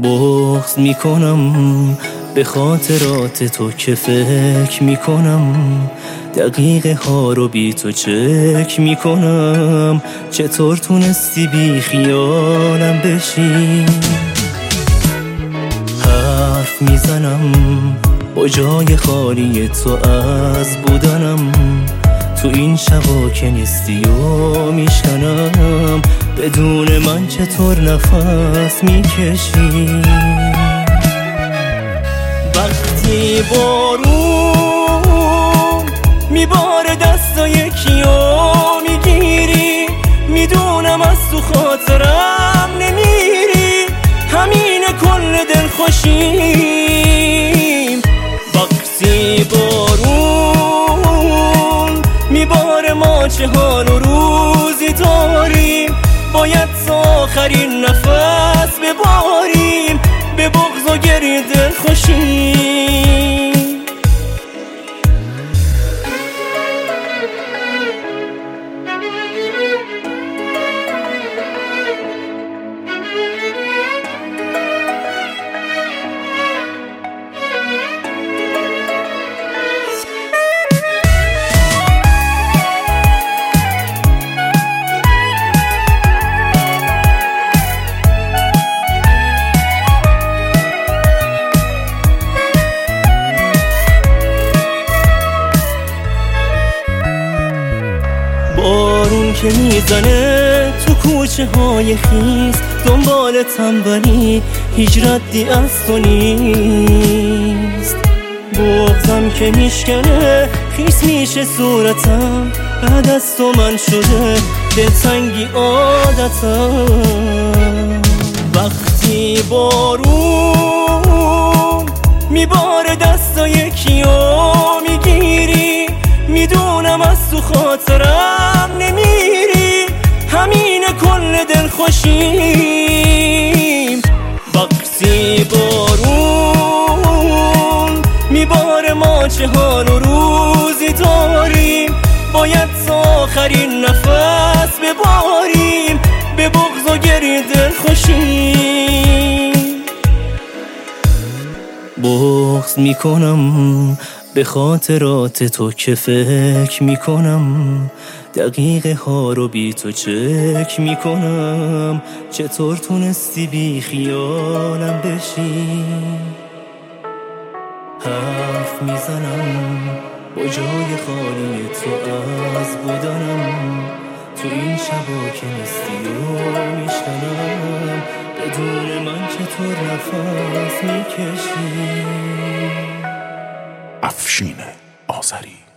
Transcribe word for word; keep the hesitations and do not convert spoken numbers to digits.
بغض میکنم به خاطرات تو که فکر میکنم، دقیقه ها رو بی تو چک میکنم. چطور تونستی بی خیالم بشی؟ حرف میزنم با جای خالی تو از بودنم، تو این شبا که نیستی و میشکنم. بدون من چطور نفس میکشی؟ وقتی بارون میباره دستای کیو میگیری، میدونم از تو خاطرم نمیری، همین کل دل خوشیم. وقتی بارون میباره ما چه حال و روزی داریم، باید تا آخرین نفس بباریم، به بغض و گریه دل خوشیم. بارون که میزنه تو کوچه های خیس، دنبالتم ولی هیچ ردی از تو نیست. بغضم که میشکنه خیس میشه صورتم، بعد از تو من شده دلتنگی عادتم. وقتی بارون میباره دستای کیو میگیری، میدونم از تو خاطرم نمیری، همین کل دل خوشیم. وقتی بارون میباره ما چه حال و روزی داریم، باید تا آخرین نفس بباریم، به بغض و گریه دل خوشیم. بغض میکنم به خاطرات تو که فکر میکنم، دقیقه ها رو بی تو چک میکنم. چطور تونستی بی خیالم بشی؟ حرف میزنم با جای خالی تو از بودنم، تو این شبا که نیستی و میشکنم. بدون من چطور نفس میکشی؟ افشین آذری.